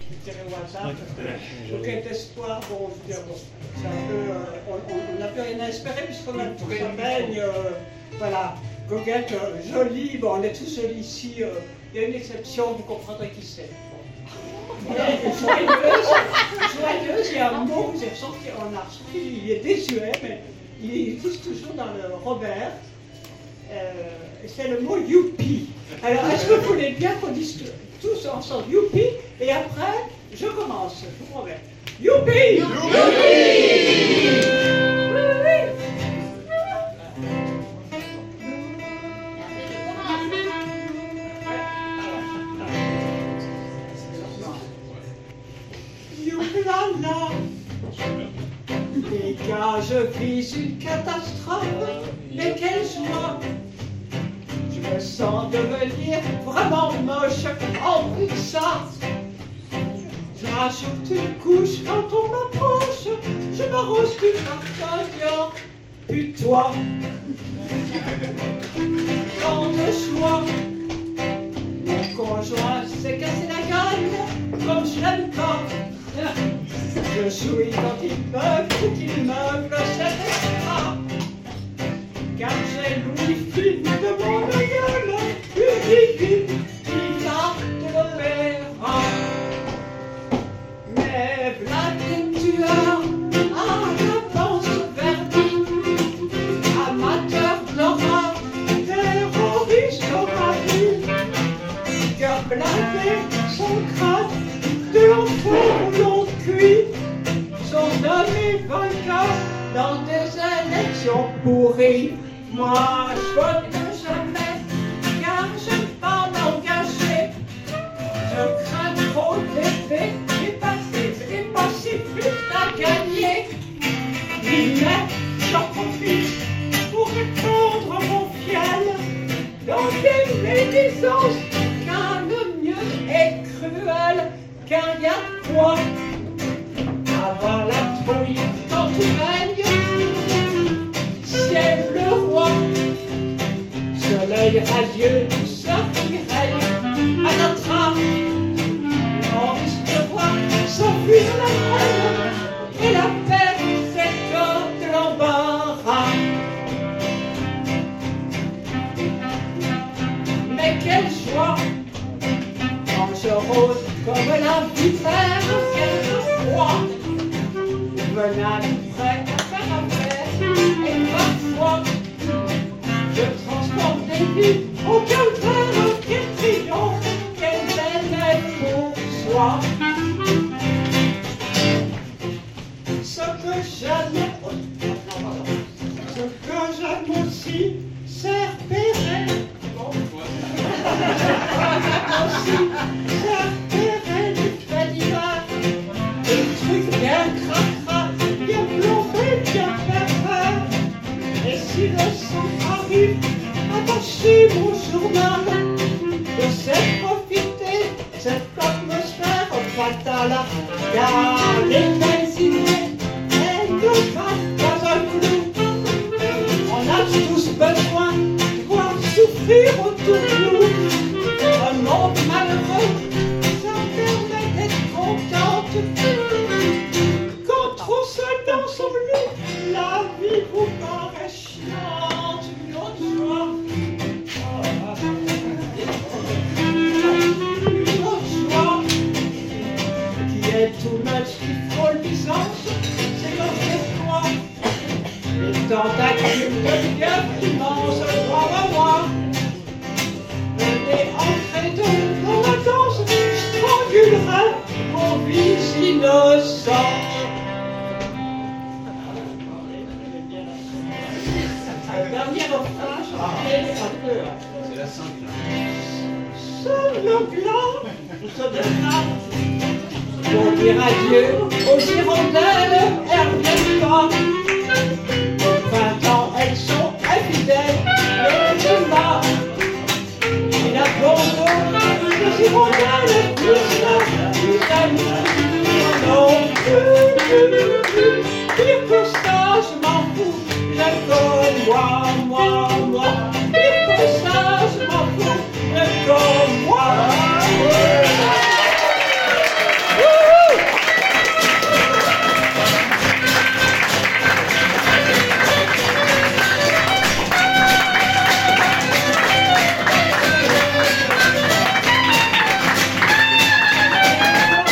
tiré au hasard. Aucun espoir, bon, je veux dire, bon, c'est un peu, on n'a plus rien à espérer puisqu'on a tout ça baigne, voilà, goguette, jolie, bon, on est tous jolis ici, il y a une exception, vous comprendrez qui c'est. Joyeuse, il y a un mot que j'ai ressorti, on a ressorti, il est désuet, mais il existe toujours dans le Robert, c'est le mot youpi. Alors, est-ce que vous voulez bien qu'on dise tous ensemble youpi, et après, je commence, je vous promets. Youpi! Youpi! Youpi-la-la! Les gars, je vis une catastrophe, mais quelle joie! Je me sens devenir vraiment moche en plus de ça. Je rajoute une couche quand on m'approche, je m'arrose du d'artagnan, puis toi. Tant de choix, mon conjoint s'est cassé la gueule, comme je l'aime pas. Je jouis quand il meuble cet extra. Car j'ai Louis Philippe de mon gueule, une divine de l'opéra. Mais Vlad tueur à l'avance verdi, amateur de l'horreur, terroriste au paradis, cœur blindé, son crâne, de l'enfer l'on cuit, son ami vainqueur dans des élections pourries. Moi, je vote jamais, car je n'ai pas m'engager. Je crains trop d'effets, et pacifiste à gagner. Mais j'en profite pour répandre mon fiel dans des médisances, car le mieux est cruel, car y a quoi avant la trouille quand tu règnes. Ciel le roi, soleil radieux, soleil règne, à notre âme, on risque de voir s'enfuir la haine, et la paix, c'est comme de l'embarras. Mais quelle joie, quand je rôde comme la vipère, quel froid, menace prêt à faire affaire, et parfois, je transforme des vies au calvaire, quel triomphe, quel belle pour soi. Ce que j'aime aussi, c'est repérer. Aussi, c'est repérer du fait divers, des trucs bien cracra, bien plombés, bien pervers. Et si le sang arrive, attachez mon journal, de cette profiter, cette atmosphère fatale, car les belles idées, elles ne passent pas un clou. On a tous besoin de voir souffrir autour de nous. Un monde malheureux, ça permet d'être contente. Quand trop seul dans son lit, la vie vous paraît chiante. Une autre joie, qui est tout much, qui frôle l'usance, c'est notre espoir. Les tentacules de guerre immense, croire à moi. Venez entrer dans la danse, strangulerai vos vies innocentes. La dernière phrase, c'est la simple. Seul le gland, pour dire adieu aux hirondelles, elles ne viennent pas. Au printemps, elles sont infidèles, et je bats. Il abandonne les hirondelles, plus ça, plus amis. Non, plus, pire que ça.